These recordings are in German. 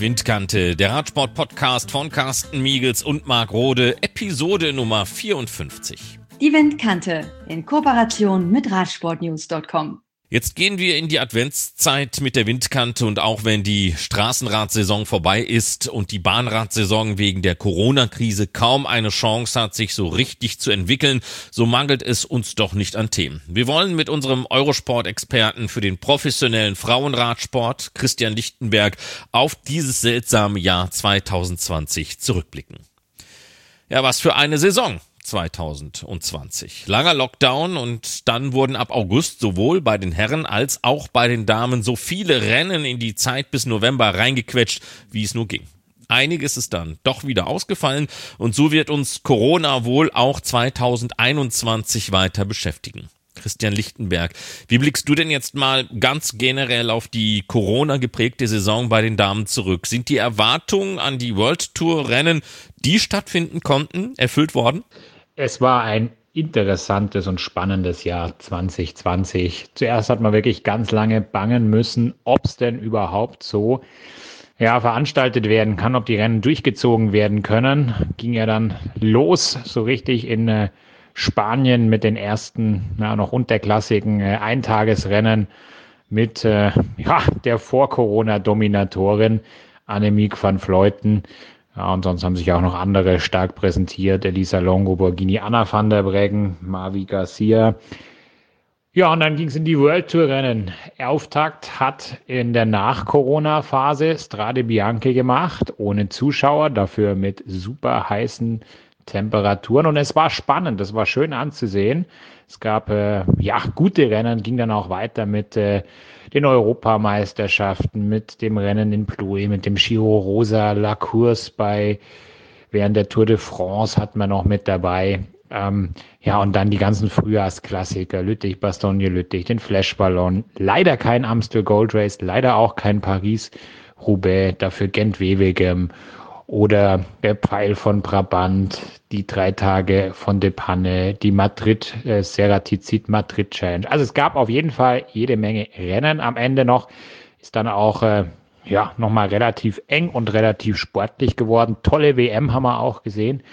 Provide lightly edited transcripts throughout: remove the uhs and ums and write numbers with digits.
Die Windkante, der Radsport-Podcast von Carsten Miegels und Marc Rode, Episode Nummer 54. Die Windkante in Kooperation mit Radsportnews.com. Jetzt gehen wir in die Adventszeit mit der Windkante und auch wenn die Straßenradsaison vorbei ist und die Bahnradsaison wegen der Corona-Krise kaum eine Chance hat, sich so richtig zu entwickeln, so mangelt es uns doch nicht an Themen. Wir wollen mit unserem Eurosport-Experten für den professionellen Frauenradsport, Christian Lichtenberg, auf dieses seltsame Jahr 2020 zurückblicken. Ja, was für eine Saison! 2020. Langer Lockdown und dann wurden ab August sowohl bei den Herren als auch bei den Damen so viele Rennen in die Zeit bis November reingequetscht, wie es nur ging. Einiges ist dann doch wieder ausgefallen und so wird uns Corona wohl auch 2021 weiter beschäftigen. Christian Lichtenberg, wie blickst du denn jetzt mal ganz generell auf die Corona-geprägte Saison bei den Damen zurück? Sind die Erwartungen an die World Tour Rennen, die stattfinden konnten, erfüllt worden? Es war ein interessantes und spannendes Jahr 2020. Zuerst hat man wirklich ganz lange bangen müssen, ob es denn überhaupt so veranstaltet werden kann, ob die Rennen durchgezogen werden können. Ging ja dann los, so richtig in Spanien mit den ersten, noch unterklassigen Eintagesrennen mit der Vor-Corona-Dominatorin Annemiek van Vleuten. Ja, und sonst haben sich auch noch andere stark präsentiert. Elisa Longo, Borghini, Anna van der Breggen, Mavi Garcia. Ja, und dann ging es in die World Tour Rennen. Auftakt hat in der Nach-Corona-Phase Strade Bianche gemacht, ohne Zuschauer, dafür mit super heißen Temperaturen. Und es war spannend, es war schön anzusehen. Es gab gute Rennen, ging dann auch weiter mit den Europameisterschaften, mit dem Rennen in Plouay, mit dem Giro Rosa, La Course während der Tour de France hatten wir noch mit dabei. Und dann die ganzen Frühjahrsklassiker, Lüttich, Bastogne Lüttich, den Flashballon, leider kein Amstel Gold Race, leider auch kein Paris-Roubaix, dafür Gent-Wevelgem oder der Pfeil von Brabant, die 3 Tage von De Panne, die Madrid, Ceratizid Madrid Challenge. Also es gab auf jeden Fall jede Menge Rennen. Am Ende noch ist dann auch nochmal relativ eng und relativ sportlich geworden. Tolle WM haben wir auch gesehen.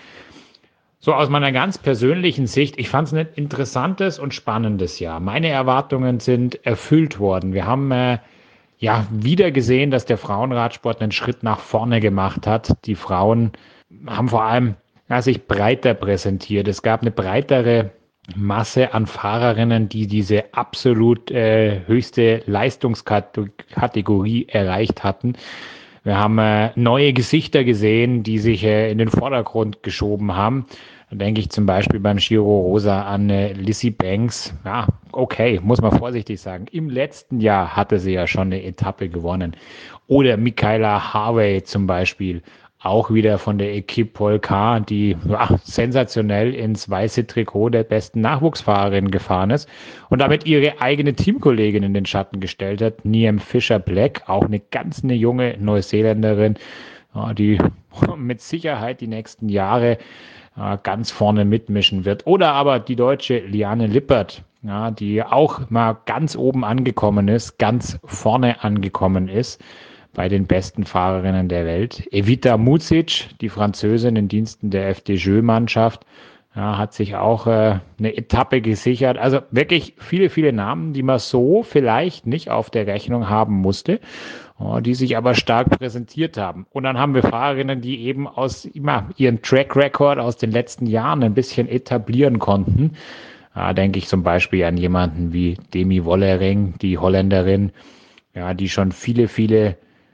So aus meiner ganz persönlichen Sicht, ich fand es ein interessantes und spannendes Jahr. Meine Erwartungen sind erfüllt worden. Wir haben wieder gesehen, dass der Frauenradsport einen Schritt nach vorne gemacht hat. Die Frauen haben vor allem sich breiter präsentiert. Es gab eine breitere Masse an Fahrerinnen, die diese absolut höchste Leistungskategorie erreicht hatten. Wir haben neue Gesichter gesehen, die sich in den Vordergrund geschoben haben. Da denke ich zum Beispiel beim Giro Rosa an Lizzie Banks. Ja, okay, muss man vorsichtig sagen. Im letzten Jahr hatte sie ja schon eine Etappe gewonnen. Oder Michaela Harvey zum Beispiel, auch wieder von der Equipe Polkar, die sensationell ins weiße Trikot der besten Nachwuchsfahrerin gefahren ist und damit ihre eigene Teamkollegin in den Schatten gestellt hat. Niamh Fisher-Black, auch eine junge Neuseeländerin, die mit Sicherheit die nächsten Jahre ganz vorne mitmischen wird. Oder aber die Deutsche Liane Lippert, die auch mal ganz oben angekommen ist, ganz vorne angekommen ist bei den besten Fahrerinnen der Welt. Evita Mucic, die Französin in Diensten der FDJ-Mannschaft, hat sich auch eine Etappe gesichert. Also wirklich viele, viele Namen, die man so vielleicht nicht auf der Rechnung haben musste, die sich aber stark präsentiert haben. Und dann haben wir Fahrerinnen, die eben aus ihren Track Record aus den letzten Jahren ein bisschen etablieren konnten. Denke ich zum Beispiel an jemanden wie Demi Wollering, die Holländerin, die schon viele, viele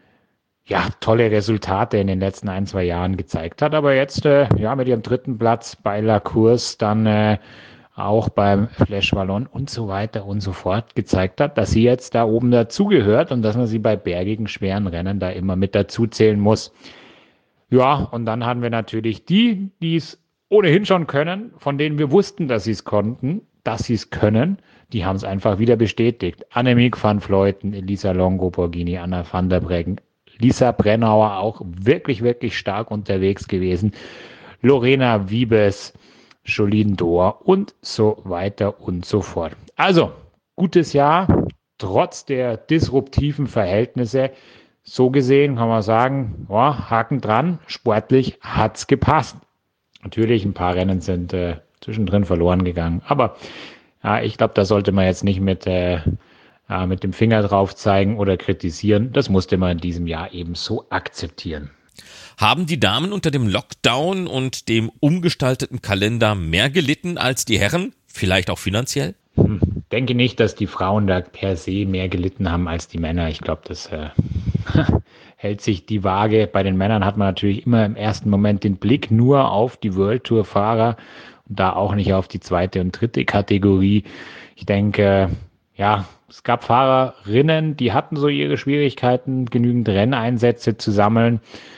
tolle Resultate in den letzten 1-2 Jahren gezeigt hat, aber jetzt mit ihrem 3. Platz bei La Course dann auch beim Flash Wallon und so weiter und so fort gezeigt hat, dass sie jetzt da oben dazugehört und dass man sie bei bergigen, schweren Rennen da immer mit dazu zählen muss. Ja, und dann haben wir natürlich die es ohnehin schon können, von denen wir wussten, dass sie es konnten, dass sie es können, die haben es einfach wieder bestätigt. Annemiek van Vleuten, Elisa Longo, Borghini, Anna van der Breggen, Lisa Brennauer auch wirklich, wirklich stark unterwegs gewesen. Lorena Wiebes, Jolien D'Hoore und so weiter und so fort. Also, gutes Jahr, trotz der disruptiven Verhältnisse. so gesehen kann man sagen, ja, Haken dran, sportlich hat's gepasst. Natürlich, ein paar Rennen sind zwischendrin verloren gegangen, aber ja, ich glaube, da sollte man jetzt nicht mit dem Finger drauf zeigen oder kritisieren. Das musste man in diesem Jahr eben so akzeptieren. Haben die Damen unter dem Lockdown und dem umgestalteten Kalender mehr gelitten als die Herren? Vielleicht auch finanziell? Denke nicht, dass die Frauen da per se mehr gelitten haben als die Männer. Ich glaube, das hält sich die Waage. Bei den Männern hat man natürlich immer im ersten Moment den Blick nur auf die World Tour Fahrer und da auch nicht auf die zweite und dritte Kategorie. Ich denke, ja, es gab Fahrerinnen, die hatten so ihre Schwierigkeiten, genügend Renneinsätze zu sammeln.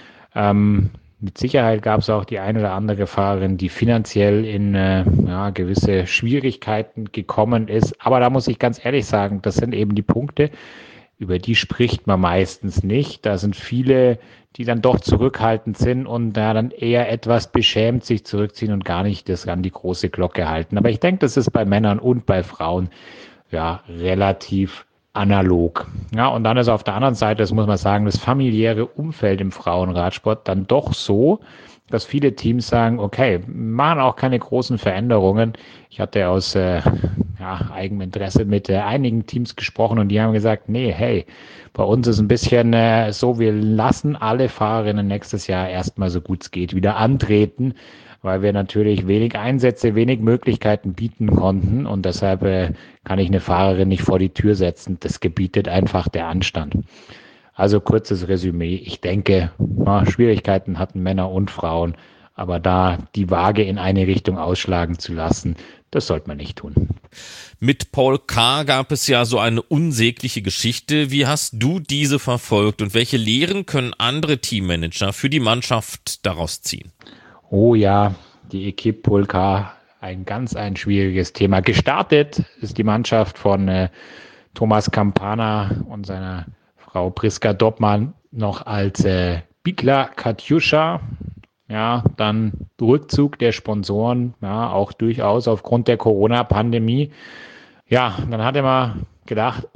Mit Sicherheit gab es auch die ein oder andere Fahrerin, die finanziell in gewisse Schwierigkeiten gekommen ist. Aber da muss ich ganz ehrlich sagen, das sind eben die Punkte, über die spricht man meistens nicht. Da sind viele, die dann doch zurückhaltend sind und da dann eher etwas beschämt sich zurückziehen und gar nicht das an die große Glocke halten. Aber ich denke, das ist bei Männern und bei Frauen ja relativ analog. Ja, und dann ist auf der anderen Seite, das muss man sagen, das familiäre Umfeld im Frauenradsport dann doch so, dass viele Teams sagen, okay, machen auch keine großen Veränderungen. Ich hatte aus eigenem Interesse mit einigen Teams gesprochen und die haben gesagt, nee, hey, bei uns ist ein bisschen so, wir lassen alle Fahrerinnen nächstes Jahr erstmal so gut es geht wieder antreten, weil wir natürlich wenig Einsätze, wenig Möglichkeiten bieten konnten und deshalb kann ich eine Fahrerin nicht vor die Tür setzen. Das gebietet einfach der Anstand. Also kurzes Resümee. Ich denke, Schwierigkeiten hatten Männer und Frauen, aber da die Waage in eine Richtung ausschlagen zu lassen, das sollte man nicht tun. Mit Paul K. gab es ja so eine unsägliche Geschichte. Wie hast du diese verfolgt und welche Lehren können andere Teammanager für die Mannschaft daraus ziehen? Oh ja, die Equipe Paul K. ein schwieriges Thema. Gestartet ist die Mannschaft von Thomas Campana und seiner Frau Priska Doppmann noch als Bigla Katjuscha. Ja, dann Rückzug der Sponsoren, ja, auch durchaus aufgrund der Corona-Pandemie. Ja, dann hatte man gedacht,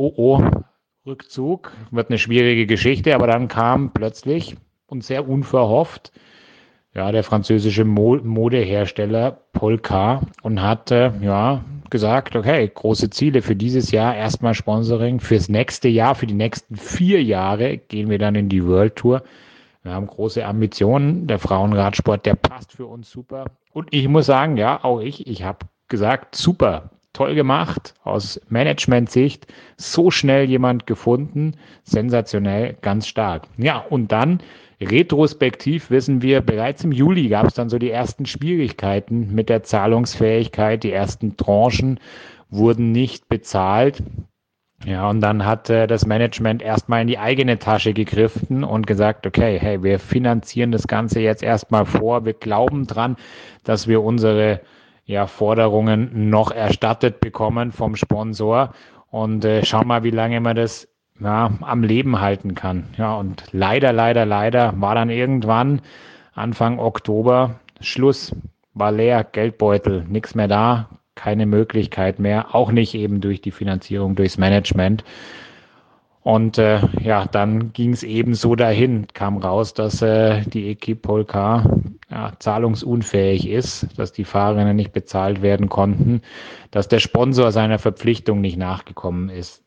Rückzug wird eine schwierige Geschichte, aber dann kam plötzlich und sehr unverhofft der französische Modehersteller Paul K. und hat gesagt, okay, große Ziele für dieses Jahr, erstmal Sponsoring, fürs nächste Jahr, für die nächsten 4 Jahre gehen wir dann in die World Tour. Wir haben große Ambitionen, der Frauenradsport, der passt für uns super. Und ich muss sagen, ja, auch ich habe gesagt, super, toll gemacht, aus Management-Sicht, so schnell jemand gefunden, sensationell, ganz stark. Ja, und dann retrospektiv wissen wir, bereits im Juli gab es dann so die ersten Schwierigkeiten mit der Zahlungsfähigkeit. Die ersten Tranchen wurden nicht bezahlt. Ja, und dann hat das Management erstmal in die eigene Tasche gegriffen und gesagt, okay, hey, wir finanzieren das Ganze jetzt erstmal vor. Wir glauben dran, dass wir unsere Forderungen noch erstattet bekommen vom Sponsor und schauen mal, wie lange wir das am Leben halten kann. Ja, und leider war dann irgendwann Anfang Oktober Schluss, war leer, Geldbeutel, nichts mehr da, keine Möglichkeit mehr, auch nicht eben durch die Finanzierung, durchs Management. Und dann ging es eben so dahin, kam raus, dass die Equipe Paul K. zahlungsunfähig ist, dass die Fahrerinnen nicht bezahlt werden konnten, dass der Sponsor seiner Verpflichtung nicht nachgekommen ist.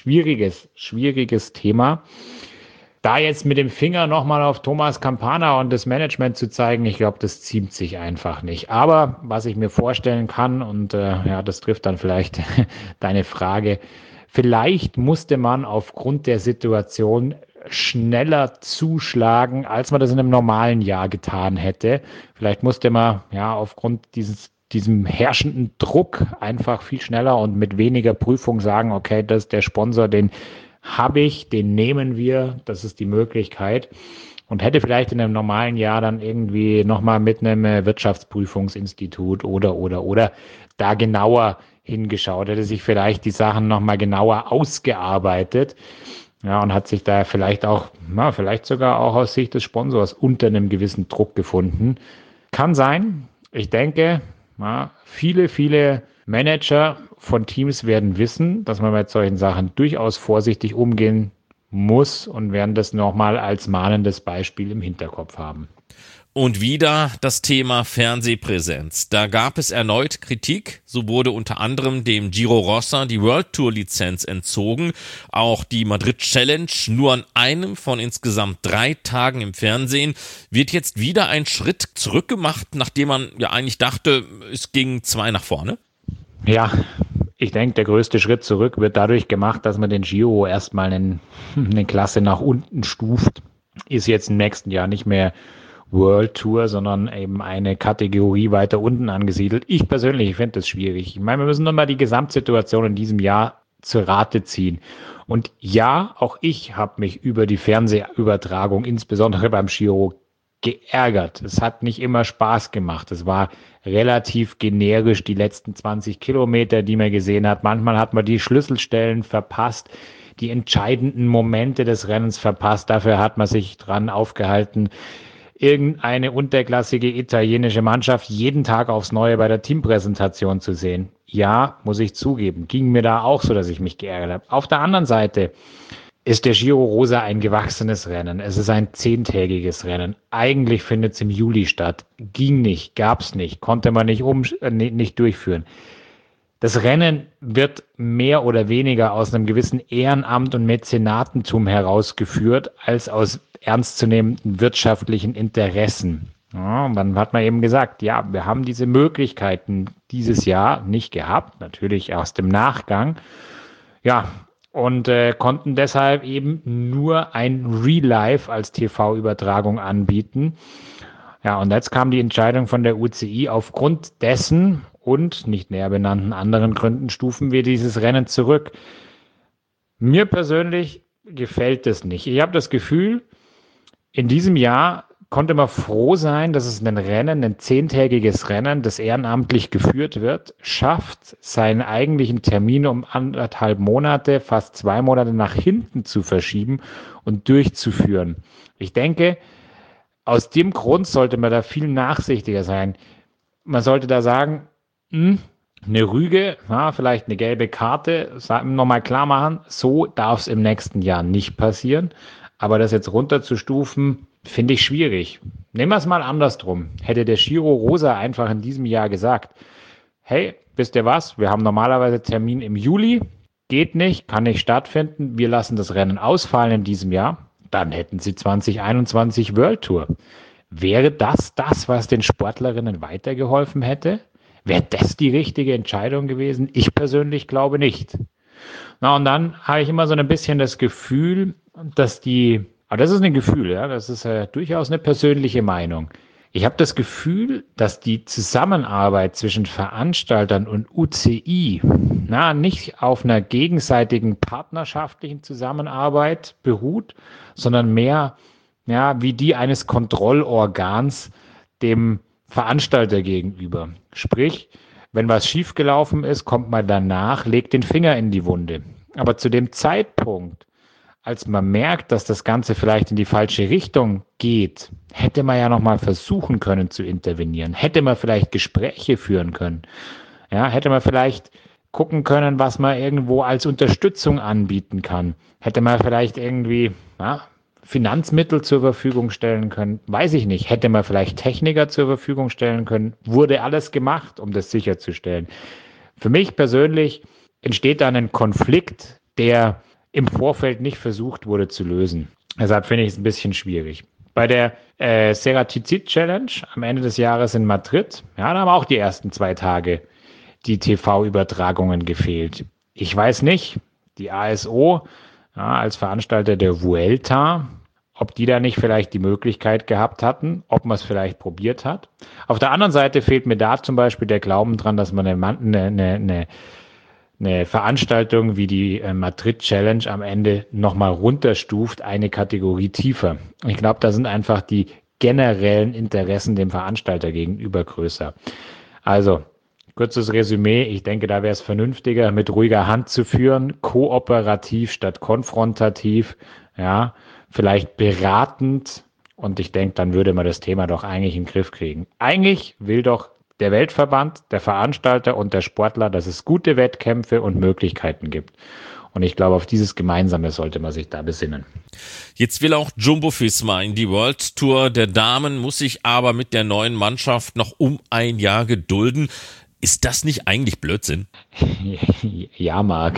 Schwieriges Thema. Da jetzt mit dem Finger nochmal auf Thomas Campana und das Management zu zeigen, ich glaube, das ziemt sich einfach nicht. Aber was ich mir vorstellen kann, und das trifft dann vielleicht deine Frage, vielleicht musste man aufgrund der Situation schneller zuschlagen, als man das in einem normalen Jahr getan hätte. Vielleicht musste man aufgrund diesem herrschenden Druck einfach viel schneller und mit weniger Prüfung sagen, okay, das ist der Sponsor, den habe ich, den nehmen wir, das ist die Möglichkeit. Und hätte vielleicht in einem normalen Jahr dann irgendwie nochmal mit einem Wirtschaftsprüfungsinstitut oder da genauer hingeschaut, hätte sich vielleicht die Sachen nochmal genauer ausgearbeitet. Ja, und hat sich da vielleicht sogar auch aus Sicht des Sponsors unter einem gewissen Druck gefunden. Kann sein. Ich denke, viele Manager von Teams werden wissen, dass man mit solchen Sachen durchaus vorsichtig umgehen muss und werden das nochmal als mahnendes Beispiel im Hinterkopf haben. Und wieder das Thema Fernsehpräsenz. Da gab es erneut Kritik. So wurde unter anderem dem Giro Rossa die World Tour Lizenz entzogen. Auch die Madrid Challenge nur an einem von insgesamt 3 Tagen im Fernsehen. Wird jetzt wieder ein Schritt zurück gemacht, nachdem man ja eigentlich dachte, es ging 2 nach vorne? Ja, ich denke, der größte Schritt zurück wird dadurch gemacht, dass man den Giro erstmal eine Klasse nach unten stuft. Ist jetzt im nächsten Jahr nicht mehr World Tour, sondern eben eine Kategorie weiter unten angesiedelt. Ich persönlich finde das schwierig. Ich meine, wir müssen nochmal die Gesamtsituation in diesem Jahr zur Rate ziehen. Und ja, auch ich habe mich über die Fernsehübertragung, insbesondere beim Giro, geärgert. Es hat nicht immer Spaß gemacht. Es war relativ generisch die letzten 20 Kilometer, die man gesehen hat. Manchmal hat man die Schlüsselstellen verpasst, die entscheidenden Momente des Rennens verpasst. Dafür hat man sich dran aufgehalten, irgendeine unterklassige italienische Mannschaft jeden Tag aufs Neue bei der Teampräsentation zu sehen. Ja, muss ich zugeben, ging mir da auch so, dass ich mich geärgert habe. Auf der anderen Seite ist der Giro Rosa ein gewachsenes Rennen. Es ist ein 10-tägiges Rennen. Eigentlich findet es im Juli statt. Ging nicht, gab es nicht, konnte man nicht durchführen. Das Rennen wird mehr oder weniger aus einem gewissen Ehrenamt und Mäzenatentum herausgeführt, als aus ernstzunehmenden wirtschaftlichen Interessen. Ja, und dann hat man eben gesagt, ja, wir haben diese Möglichkeiten dieses Jahr nicht gehabt, natürlich aus dem Nachgang. Ja, und konnten deshalb eben nur ein Real-Life als TV-Übertragung anbieten. Ja, und jetzt kam die Entscheidung von der UCI. Aufgrund dessen und nicht näher benannten anderen Gründen stufen wir dieses Rennen zurück. Mir persönlich gefällt es nicht. Ich habe das Gefühl, in diesem Jahr konnte man froh sein, dass es ein 10-tägiges Rennen, das ehrenamtlich geführt wird, schafft, seinen eigentlichen Termin um 1,5 Monate, fast 2 Monate nach hinten zu verschieben und durchzuführen. Ich denke, aus dem Grund sollte man da viel nachsichtiger sein. Man sollte da sagen, eine Rüge, vielleicht eine gelbe Karte, nochmal klar machen, so darf es im nächsten Jahr nicht passieren. Aber das jetzt runterzustufen, finde ich schwierig. Nehmen wir es mal andersrum. Hätte der Giro Rosa einfach in diesem Jahr gesagt, hey, wisst ihr was, wir haben normalerweise Termin im Juli, geht nicht, kann nicht stattfinden, wir lassen das Rennen ausfallen in diesem Jahr, dann hätten sie 2021 World Tour. Wäre das, was den Sportlerinnen weitergeholfen hätte? Wäre das die richtige Entscheidung gewesen? Ich persönlich glaube nicht. Na, und dann habe ich immer so ein bisschen das Gefühl, aber das ist ein Gefühl, ja, das ist durchaus eine persönliche Meinung. Ich habe das Gefühl, dass die Zusammenarbeit zwischen Veranstaltern und UCI nicht auf einer gegenseitigen partnerschaftlichen Zusammenarbeit beruht, sondern mehr wie die eines Kontrollorgans dem Veranstalter gegenüber. Sprich, wenn was schiefgelaufen ist, kommt man danach, legt den Finger in die Wunde. Aber zu dem Zeitpunkt, als man merkt, dass das Ganze vielleicht in die falsche Richtung geht, hätte man ja nochmal versuchen können zu intervenieren. Hätte man vielleicht Gespräche führen können. Ja, hätte man vielleicht gucken können, was man irgendwo als Unterstützung anbieten kann. Hätte man vielleicht irgendwie Finanzmittel zur Verfügung stellen können. Weiß ich nicht. Hätte man vielleicht Techniker zur Verfügung stellen können. Wurde alles gemacht, um das sicherzustellen. Für mich persönlich entsteht dann ein Konflikt, der im Vorfeld nicht versucht wurde zu lösen. Deshalb finde ich es ein bisschen schwierig. Bei der Ceratizid Challenge am Ende des Jahres in Madrid, da haben auch die ersten 2 Tage die TV-Übertragungen gefehlt. Ich weiß nicht, die ASO als Veranstalter der Vuelta, ob die da nicht vielleicht die Möglichkeit gehabt hatten, ob man es vielleicht probiert hat. Auf der anderen Seite fehlt mir da zum Beispiel der Glauben dran, dass man eine Veranstaltung wie die Madrid Challenge am Ende nochmal runterstuft, eine Kategorie tiefer. Ich glaube, da sind einfach die generellen Interessen dem Veranstalter gegenüber größer. Also, kurzes Resümee, ich denke, da wäre es vernünftiger, mit ruhiger Hand zu führen, kooperativ statt konfrontativ, vielleicht beratend, und ich denke, dann würde man das Thema doch eigentlich in den Griff kriegen. Eigentlich will doch der Weltverband, der Veranstalter und der Sportler, dass es gute Wettkämpfe und Möglichkeiten gibt. Und ich glaube, auf dieses Gemeinsame sollte man sich da besinnen. Jetzt will auch Jumbo-Visma in die World Tour der Damen, muss sich aber mit der neuen Mannschaft noch um ein Jahr gedulden. Ist das nicht eigentlich Blödsinn? Ja, Marc.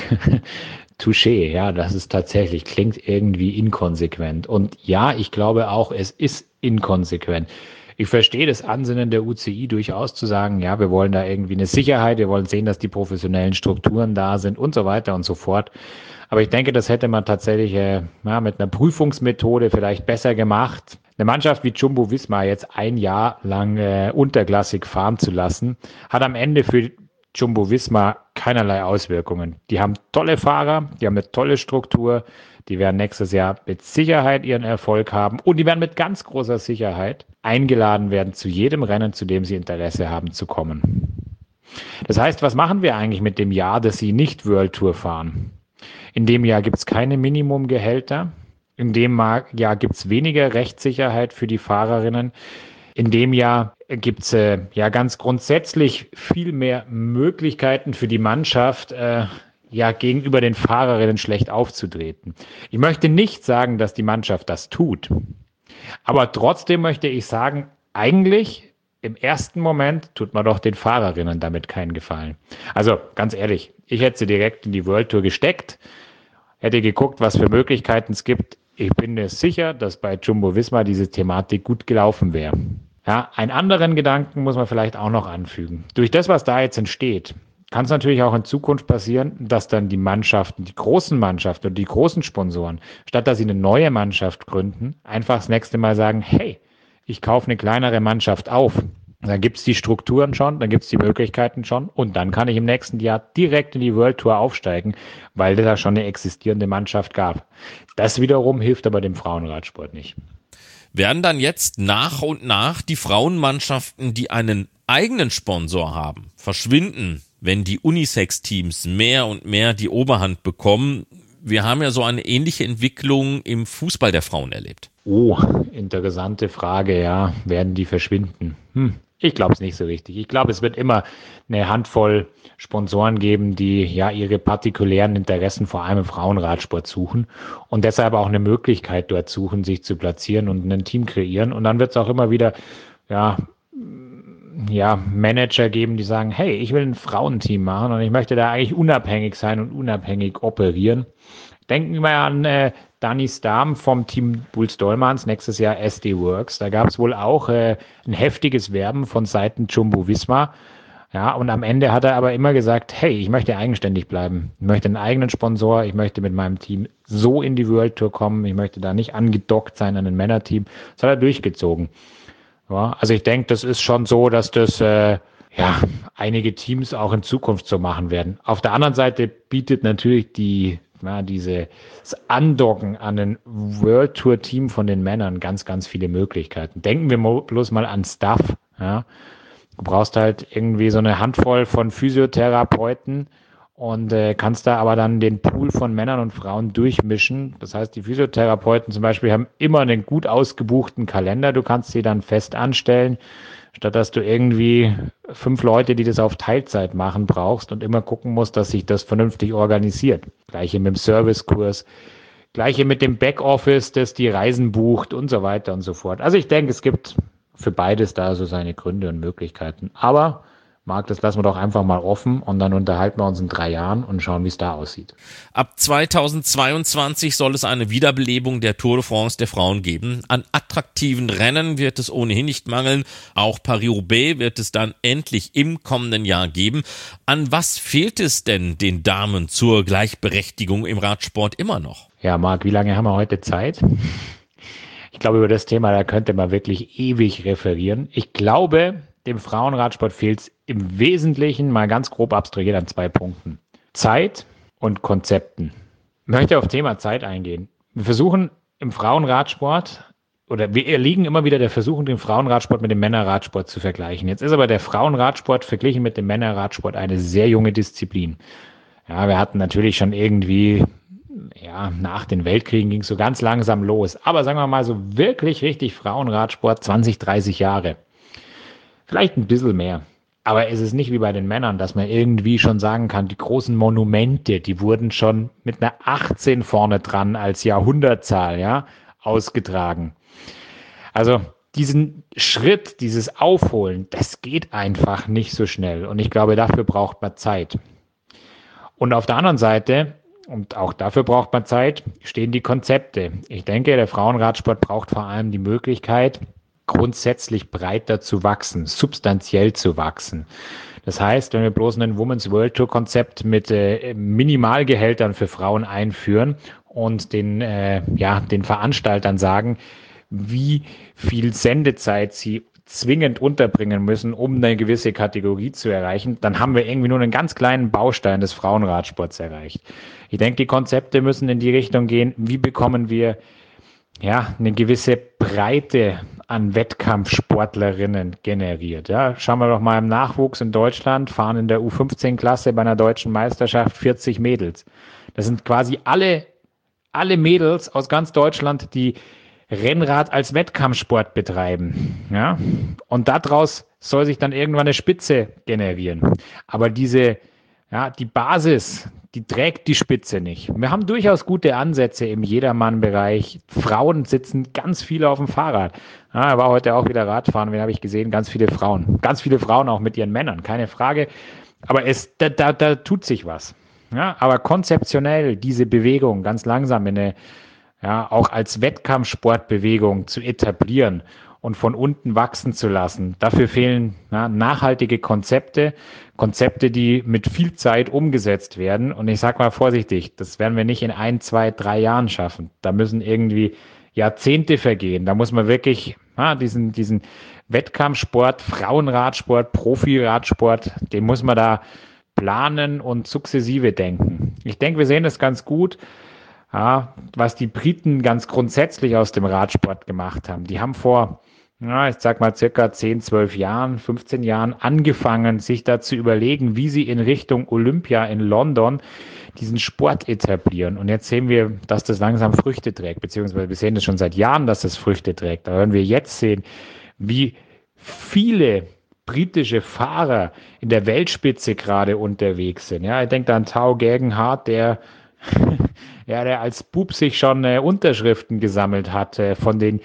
Touché, ja, das ist tatsächlich, klingt irgendwie inkonsequent. Und ja, ich glaube auch, es ist inkonsequent. Ich verstehe das Ansinnen der UCI durchaus zu sagen, ja, wir wollen da irgendwie eine Sicherheit, wir wollen sehen, dass die professionellen Strukturen da sind und so weiter und so fort. Aber ich denke, das hätte man tatsächlich mit einer Prüfungsmethode vielleicht besser gemacht. Eine Mannschaft wie Jumbo-Visma jetzt ein Jahr lang unterklassig fahren zu lassen, hat am Ende für Jumbo-Visma keinerlei Auswirkungen. Die haben tolle Fahrer, die haben eine tolle Struktur, die werden nächstes Jahr mit Sicherheit ihren Erfolg haben und die werden mit ganz großer Sicherheit eingeladen werden, zu jedem Rennen, zu dem sie Interesse haben, zu kommen. Das heißt, was machen wir eigentlich mit dem Jahr, dass sie nicht World Tour fahren? In dem Jahr gibt es keine Minimumgehälter. In dem Jahr gibt es weniger Rechtssicherheit für die Fahrerinnen. In dem Jahr gibt es ganz grundsätzlich viel mehr Möglichkeiten für die Mannschaft, gegenüber den Fahrerinnen schlecht aufzutreten. Ich möchte nicht sagen, dass die Mannschaft das tut. Aber trotzdem möchte ich sagen, eigentlich im ersten Moment tut man doch den Fahrerinnen damit keinen Gefallen. Also ganz ehrlich, ich hätte sie direkt in die World Tour gesteckt, hätte geguckt, was für Möglichkeiten es gibt. Ich bin mir sicher, dass bei Jumbo-Visma diese Thematik gut gelaufen wäre. Ja, einen anderen Gedanken muss man vielleicht auch noch anfügen. Durch das, was da jetzt entsteht, kann es natürlich auch in Zukunft passieren, dass dann die Mannschaften, die großen Mannschaften und die großen Sponsoren, statt dass sie eine neue Mannschaft gründen, einfach das nächste Mal sagen, hey, ich kaufe eine kleinere Mannschaft auf. Dann gibt es die Strukturen schon, dann gibt es die Möglichkeiten schon und dann kann ich im nächsten Jahr direkt in die World Tour aufsteigen, weil da schon eine existierende Mannschaft gab. Das wiederum hilft aber dem Frauenradsport nicht. Werden dann jetzt nach und nach die Frauenmannschaften, die einen eigenen Sponsor haben, verschwinden, wenn die Unisex-Teams mehr und mehr die Oberhand bekommen? Wir haben ja so eine ähnliche Entwicklung im Fußball der Frauen erlebt. Oh, interessante Frage, ja. Werden die verschwinden? Ich glaube es nicht so richtig. Ich glaube, es wird immer eine Handvoll Sponsoren geben, die ja ihre partikulären Interessen vor allem im Frauenradsport suchen und deshalb auch eine Möglichkeit dort suchen, sich zu platzieren und ein Team kreieren. Und dann wird es auch immer wieder Manager geben, die sagen, hey, ich will ein Frauenteam machen und ich möchte da eigentlich unabhängig sein und unabhängig operieren. Denken wir an Dani Starm vom Team Bulls Dollmanns, nächstes Jahr SD Works. Da gab es wohl auch ein heftiges Werben von Seiten Jumbo-Visma. Ja, und am Ende hat er aber immer gesagt, hey, ich möchte eigenständig bleiben. Ich möchte einen eigenen Sponsor. Ich möchte mit meinem Team so in die World Tour kommen. Ich möchte da nicht angedockt sein an ein Männerteam. Das hat er durchgezogen. Ja, also ich denke, das ist schon so, dass das einige Teams auch in Zukunft so machen werden. Auf der anderen Seite bietet natürlich dieses Andocken an ein World Tour Team von den Männern ganz, ganz viele Möglichkeiten. Denken wir bloß mal an Staff. Ja. Du brauchst halt irgendwie so eine Handvoll von Physiotherapeuten und kannst da aber dann den Pool von Männern und Frauen durchmischen. Das heißt, die Physiotherapeuten zum Beispiel haben immer einen gut ausgebuchten Kalender. Du kannst sie dann fest anstellen, statt dass du irgendwie 5 Leute, die das auf Teilzeit machen, brauchst und immer gucken musst, dass sich das vernünftig organisiert. Gleiche mit dem Servicekurs, gleiche mit dem Backoffice, das die Reisen bucht und so weiter und so fort. Also ich denke, es gibt für beides da so seine Gründe und Möglichkeiten. Aber Marc, das lassen wir doch einfach mal offen und dann unterhalten wir uns in 3 Jahren und schauen, wie es da aussieht. Ab 2022 soll es eine Wiederbelebung der Tour de France der Frauen geben. An attraktiven Rennen wird es ohnehin nicht mangeln. Auch Paris-Roubaix wird es dann endlich im kommenden Jahr geben. An was fehlt es denn den Damen zur Gleichberechtigung im Radsport immer noch? Ja, Marc, wie lange haben wir heute Zeit? Ich glaube, über das Thema, da könnte man wirklich ewig referieren. Ich glaube, dem Frauenradsport fehlt es im Wesentlichen, mal ganz grob abstrahiert, an 2 Punkten. Zeit und Konzepten. Ich möchte auf Thema Zeit eingehen. Wir versuchen im Frauenradsport, oder wir erliegen immer wieder der Versuchung, den Frauenradsport mit dem Männerradsport zu vergleichen. Jetzt ist aber der Frauenradsport verglichen mit dem Männerradsport eine sehr junge Disziplin. Ja, wir hatten natürlich schon irgendwie, nach den Weltkriegen ging es so ganz langsam los. Aber sagen wir mal so wirklich richtig Frauenradsport 20, 30 Jahre. Vielleicht ein bisschen mehr. Aber es ist nicht wie bei den Männern, dass man irgendwie schon sagen kann, die großen Monumente, die wurden schon mit einer 18 vorne dran als Jahrhundertzahl, ja, ausgetragen. Also diesen Schritt, dieses Aufholen, das geht einfach nicht so schnell. Und ich glaube, dafür braucht man Zeit. Und auf der anderen Seite, und auch dafür braucht man Zeit, stehen die Konzepte. Ich denke, der Frauenradsport braucht vor allem die Möglichkeit, grundsätzlich breiter zu wachsen, substanziell zu wachsen. Das heißt, wenn wir bloß ein Women's World Tour Konzept mit Minimalgehältern für Frauen einführen und den Veranstaltern sagen, wie viel Sendezeit sie zwingend unterbringen müssen, um eine gewisse Kategorie zu erreichen, dann haben wir irgendwie nur einen ganz kleinen Baustein des Frauenradsports erreicht. Ich denke, die Konzepte müssen in die Richtung gehen, wie bekommen wir eine gewisse Breite an Wettkampfsportlerinnen generiert. Ja, schauen wir doch mal im Nachwuchs in Deutschland, fahren in der U15-Klasse bei einer deutschen Meisterschaft 40 Mädels. Das sind quasi alle Mädels aus ganz Deutschland, die Rennrad als Wettkampfsport betreiben. Ja? Und daraus soll sich dann irgendwann eine Spitze generieren. Aber die Basis, die trägt die Spitze nicht. Wir haben durchaus gute Ansätze im Jedermann-Bereich. Frauen sitzen ganz viele auf dem Fahrrad. Ja, war heute auch wieder Radfahren, wen habe ich gesehen? Ganz viele Frauen. Ganz viele Frauen auch mit ihren Männern, keine Frage. Aber da tut sich was. Ja, aber konzeptionell diese Bewegung ganz langsam auch als Wettkampfsportbewegung zu etablieren und von unten wachsen zu lassen. Dafür fehlen nachhaltige Konzepte, die mit viel Zeit umgesetzt werden. Und ich sage mal vorsichtig, das werden wir nicht in 1, 2, 3 Jahren schaffen. Da müssen irgendwie Jahrzehnte vergehen. Da muss man wirklich diesen Wettkampfsport, Frauenradsport, Profiradsport, den muss man da planen und sukzessive denken. Ich denke, wir sehen das ganz gut, was die Briten ganz grundsätzlich aus dem Radsport gemacht haben. Die haben vor, ich sag mal circa 10, 12 Jahren, 15 Jahren angefangen, sich da zu überlegen, wie sie in Richtung Olympia in London diesen Sport etablieren. Und jetzt sehen wir, dass das langsam Früchte trägt, beziehungsweise wir sehen das schon seit Jahren, dass das Früchte trägt. Da werden wir jetzt sehen, wie viele britische Fahrer in der Weltspitze gerade unterwegs sind. Ja, ich denke da an Tao Geoghegan, der als Bub sich schon Unterschriften gesammelt hat von den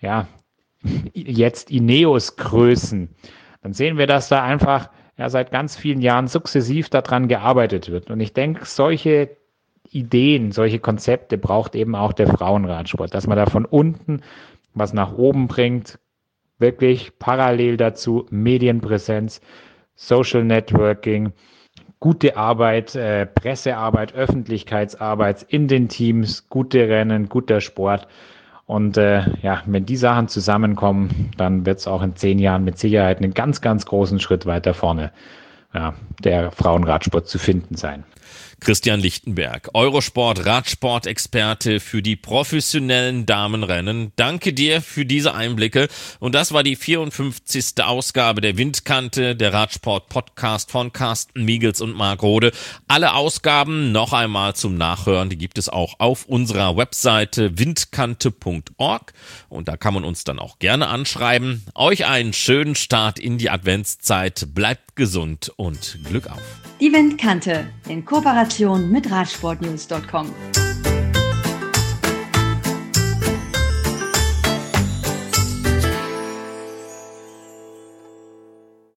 jetzt Ineos-Größen. Dann sehen wir, dass da einfach seit ganz vielen Jahren sukzessiv daran gearbeitet wird. Und ich denke, solche Ideen, solche Konzepte braucht eben auch der Frauenradsport, dass man da von unten was nach oben bringt, wirklich parallel dazu Medienpräsenz, Social Networking, gute Arbeit, Pressearbeit, Öffentlichkeitsarbeit in den Teams, gute Rennen, guter Sport. Und wenn die Sachen zusammenkommen, dann wird es auch in 10 Jahren mit Sicherheit einen ganz, ganz großen Schritt weiter vorne der Frauenradsport zu finden sein. Christian Lichtenberg, Eurosport-Radsport-Experte für die professionellen Damenrennen. Danke dir für diese Einblicke. Und das war die 54. Ausgabe der Windkante, der Radsport-Podcast von Carsten Miegels und Marc Rode. Alle Ausgaben noch einmal zum Nachhören, die gibt es auch auf unserer Webseite windkante.org. Und da kann man uns dann auch gerne anschreiben. Euch einen schönen Start in die Adventszeit. Bleibt gesund und Glück auf. Die Windkante in Kooperation mit Radsportnews.com.